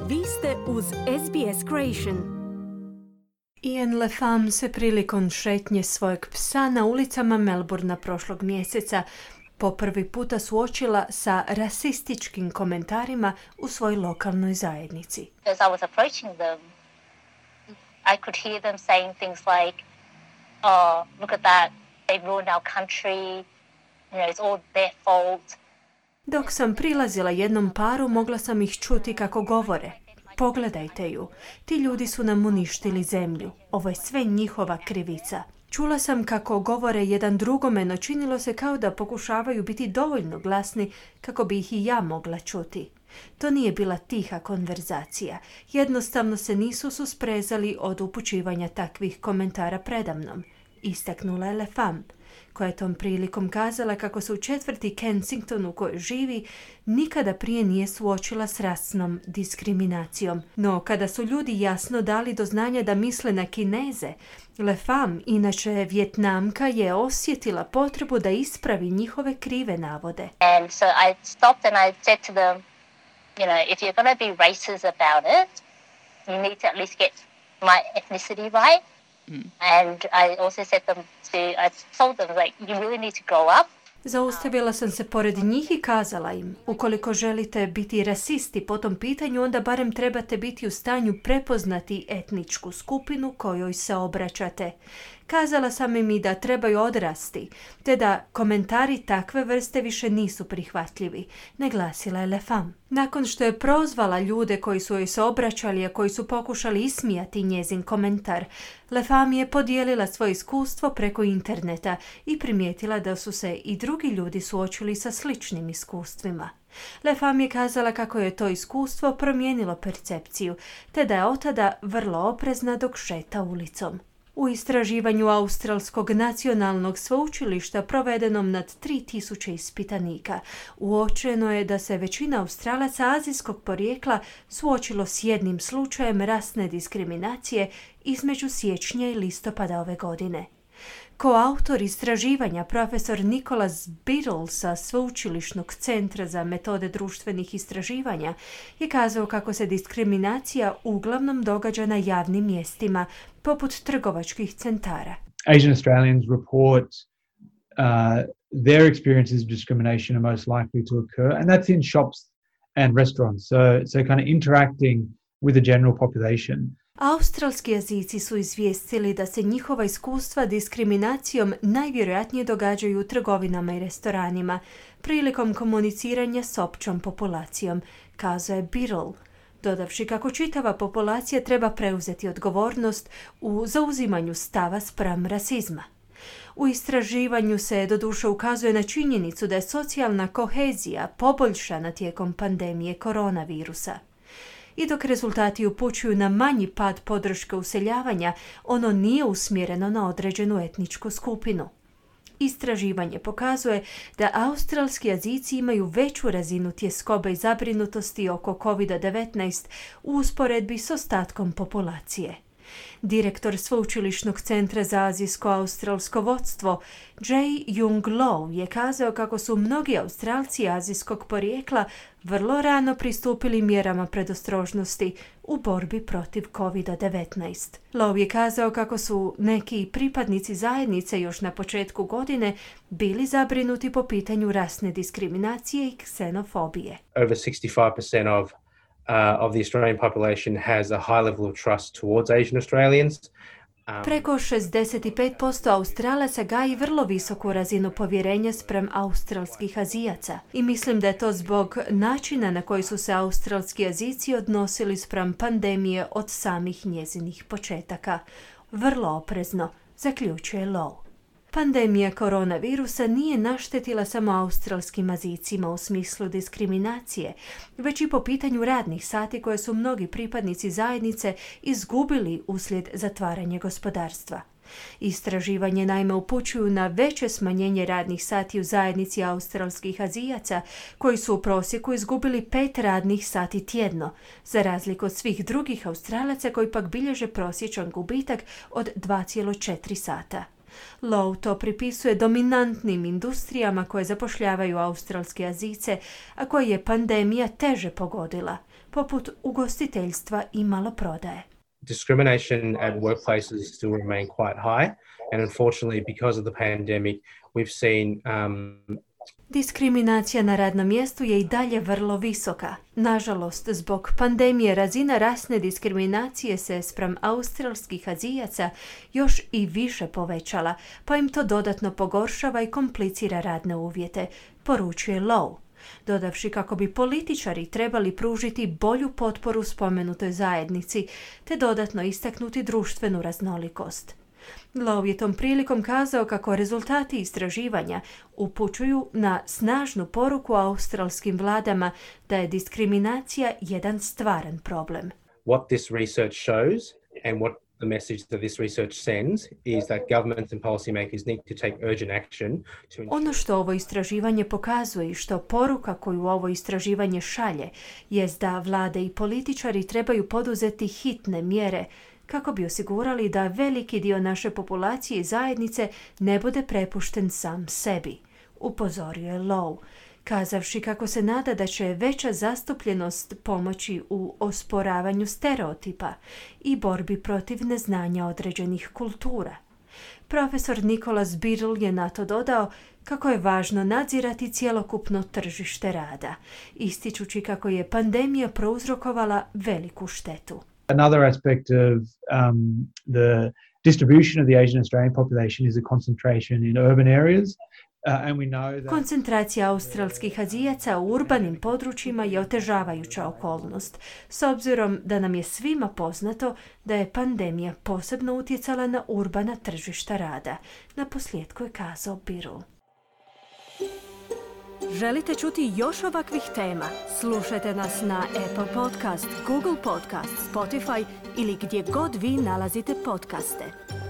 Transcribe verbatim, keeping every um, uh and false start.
Vi ste uz S B S Creation. Ian LeFam se prilikom šetnje svojeg psa na ulicama Melbourna prošlog mjeseca po prvi puta suočila sa rasističkim komentarima u svojoj lokalnoj zajednici. As I was approaching them, I could hear them saying things like, "Oh, look at that, they've ruined our country, you know, it's all their fault." Dok sam prilazila jednom paru, mogla sam ih čuti kako govore. Pogledajte ju, ti ljudi su nam uništili zemlju, ovo je sve njihova krivica. Čula sam kako govore jedan drugome, no činilo se kao da pokušavaju biti dovoljno glasni kako bi ih i ja mogla čuti. To nije bila tiha konverzacija, jednostavno se nisu susprezali od upućivanja takvih komentara predamnom, istaknula je LeFam, koja je tom prilikom kazala kako se u četvrti Kensington u kojoj živi nikada prije nije suočila s rasnom diskriminacijom. No, kada su ljudi jasno dali do znanja da misle na Kineze, LeFam, inače Vjetnamka, je osjetila potrebu da ispravi njihove krive navode. And so I stopped and I said to them, you know, if you're going to be racist about it, you need to at least get my ethnicity right. Mm. And I also said them to, I told them, like, you really need to grow up. Zaustavila sam se pored njih i kazala im, ukoliko želite biti rasisti po tom pitanju, onda barem trebate biti u stanju prepoznati etničku skupinu kojoj se obraćate. Kazala sam im i da trebaju odrasti, te da komentari takve vrste više nisu prihvatljivi, naglasila je LeFam. Nakon što je prozvala ljude koji su joj se obraćali, a koji su pokušali ismijati njezin komentar, LeFam je podijelila svoje iskustvo preko interneta i primijetila da su se i drugi ljudi suočili sa sličnim iskustvima. LeFam je kazala kako je to iskustvo promijenilo percepciju, te da je otada vrlo oprezna dok šeta ulicom. U istraživanju Australskog nacionalnog sveučilišta provedenom nad tri tisuće ispitanika uočeno je da se većina Australaca azijskog porijekla suočilo s jednim slučajem rasne diskriminacije između siječnja i listopada ove godine. Koautor istraživanja, profesor Nicholas Biddle sa Sveučilišnog centra za metode društvenih istraživanja, je kazao kako se diskriminacija uglavnom događa na javnim mjestima, poput trgovačkih centara. Asian Australians report uh, their experiences of discrimination are most likely to occur, and that's in shops and restaurants, so, so kind of interacting with the general population. Australski jezici su izvijestili da se njihova iskustva diskriminacijom najvjerojatnije događaju u trgovinama i restoranima, prilikom komuniciranja s općom populacijom, kazao je Biddle, dodavši kako čitava populacija treba preuzeti odgovornost u zauzimanju stava spram rasizma. U istraživanju se doduše ukazuje na činjenicu da je socijalna kohezija poboljšana tijekom pandemije koronavirusa. I dok rezultati upućuju na manji pad podrške useljavanja, ono nije usmjereno na određenu etničku skupinu. Istraživanje pokazuje da australski jezici imaju veću razinu tjeskobe i zabrinutosti oko kovid devetnaest u usporedbi s ostatkom populacije. Direktor Sveučilišnog centra za azijsko-australsko vodstvo Jae Young Low je kazao kako su mnogi Australci azijskog porijekla vrlo rano pristupili mjerama predostrožnosti u borbi protiv kovid devetnaest. Low je kazao kako su neki pripadnici zajednice još na početku godine bili zabrinuti po pitanju rasne diskriminacije i ksenofobije. Over sixty-five percent of Uh, of the Australian population has a high level of trust towards Asian Australians. Um, Preko šezdeset pet posto Australaca gaji vrlo visoku razinu povjerenja spram australskih Azijaca i mislim da je to zbog načina na koji su se australski Azijci odnosili spram pandemije od samih njezinih početaka. Vrlo oprezno, zaključuje Low. Pandemija koronavirusa nije naštetila samo australskim Azijcima u smislu diskriminacije, već i po pitanju radnih sati koje su mnogi pripadnici zajednice izgubili uslijed zatvaranja gospodarstva. Istraživanje naime upućuju na veće smanjenje radnih sati u zajednici australskih Azijaca, koji su u prosjeku izgubili pet radnih sati tjedno, za razliku od svih drugih Australaca koji pak bilježe prosječan gubitak od dva zarez četiri sata. Low to pripisuje dominantnim industrijama koje zapošljavaju australske Azijce, a koje je pandemija teže pogodila, poput ugostiteljstva i maloprodaje. Discrimination at workplaces still remain quite high, and unfortunately, because of the pandemic, we've seen um, Diskriminacija na radnom mjestu je i dalje vrlo visoka. Nažalost, zbog pandemije razina rasne diskriminacije se spram australskih Azijaca još i više povećala, pa im to dodatno pogoršava i komplicira radne uvjete, poručuje Lowe, dodavši kako bi političari trebali pružiti bolju potporu spomenutoj zajednici, te dodatno istaknuti društvenu raznolikost. Lowe je tom prilikom kazao kako rezultati istraživanja upućuju na snažnu poruku australskim vladama da je diskriminacija jedan stvaran problem. What this research shows and what the message that this research sends is that governments and policymakers need to take urgent action to ensure... Ono što ovo istraživanje pokazuje i što poruka koju ovo istraživanje šalje jest da vlade i političari trebaju poduzeti hitne mjere kako bi osigurali da veliki dio naše populacije i zajednice ne bude prepušten sam sebi, upozorio je Lowe, kazavši kako se nada da će veća zastupljenost pomoći u osporavanju stereotipa i borbi protiv neznanja određenih kultura. Profesor Nicholas Biddle je na to dodao kako je važno nadzirati cjelokupno tržište rada, ističući kako je pandemija prouzrokovala veliku štetu. Another aspect of um, the distribution of the Asian Australian population is a concentration in urban areas. Uh, and we know that... Koncentracija australskih Azijaca u urbanim područjima je otežavajuća okolnost, s obzirom da nam je svima poznato da je pandemija posebno utjecala na urbana tržišta rada. Na posljedku je kazao Biddle. Želite čuti još ovakvih tema? Slušajte nas na Apple Podcast, Google Podcast, Spotify ili gdje god vi nalazite podcaste.